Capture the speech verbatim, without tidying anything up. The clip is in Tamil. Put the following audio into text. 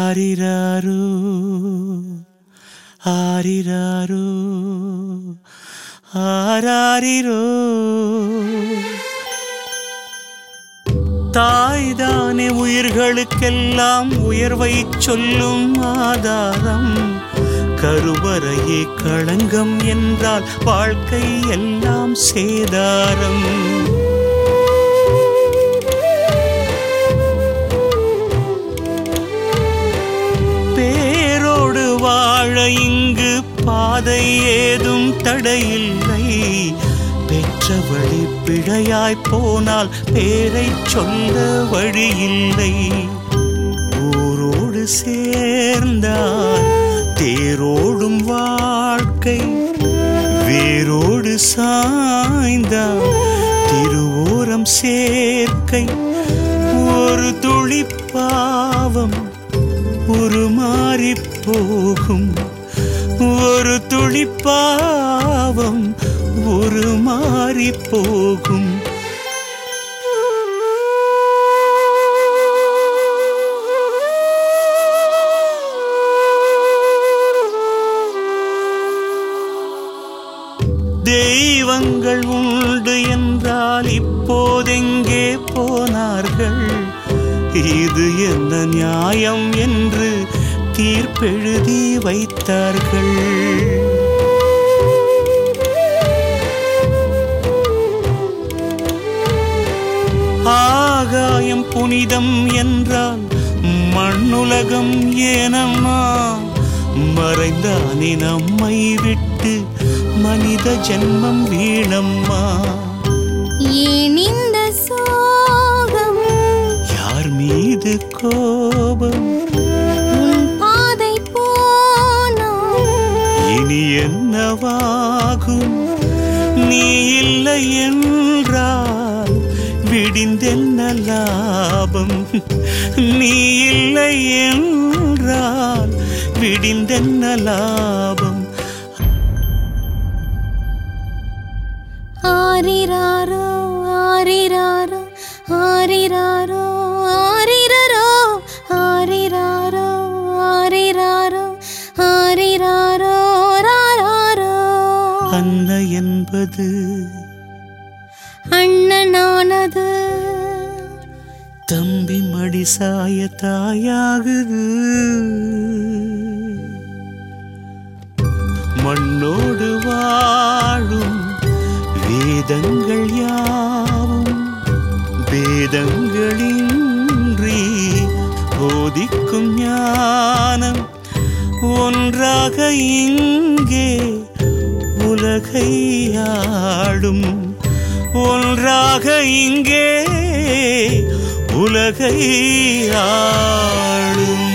ஆரிராரோ ஆரிராரோ ஆராரிரோ. தாய்தானே உயிர்களுக்கெல்லாம் உயர்வை சொல்லும் ஆதாரம். கருவறையே களங்கம் என்றால் வாழ்க்கை எல்லாம் சேதாரம். பேரோடு வாழ இங்கு பாதை ஏதும் தடையில்லை. பெற்றவழி பிழையாய் போனால் பேரை சொல்ல வழியில்லை. ஊரோடு சேர்ந்தால் தேரோடும் வாழ்க்கை. வேரோடு சாய்ந்தால் திருவோரம் சேர்க்கை. ஒரு துளி பாவம் உருமாறி போகும். ஒரு துளி பாவம் உருமாறி போகும். தெய்வங்கள் உண்டு என்றால் இப்போதெங்கே போனார்கள்? இது என்ன நியாயம் என்று தீர்ப்பெழுதி வைத்தார்கள். ஆகாயம் புனிதம் என்றால் மண்ணுலகம் ஏனம்மா? மறைந்தானே நம்மை விட்டு மனித ஜென்மம் வீணம்மா. ஏன் இந்த சோகம்? யார் மீது கோபம்? உன் பாதை போனா இனி என்னவாகும்? நீ இல்லை என்றால் விடிந்தென்ன லாபம்? நீ இல்லை என்றால் விடிந்தென்ன லாபம்? ஆரிராரோ ஆரிராரோ ஆரிராரோ ஆரிரரோ ஆரிராரோ ஆரிராரோ ஆரிராரோ ராராரோ. அன்னை என்பது அண்ணனானது. தம்பி மடிசாய தாயாகுது. மண்ணோடு வாழும் வேதங்கள் யாவும் வேதங்களின்றி போதிக்கும் ஞானம். ஒன்றாக இங்கே உலகை ஆடும். ஒன்றாக இங்கே உலகை ஆடும்.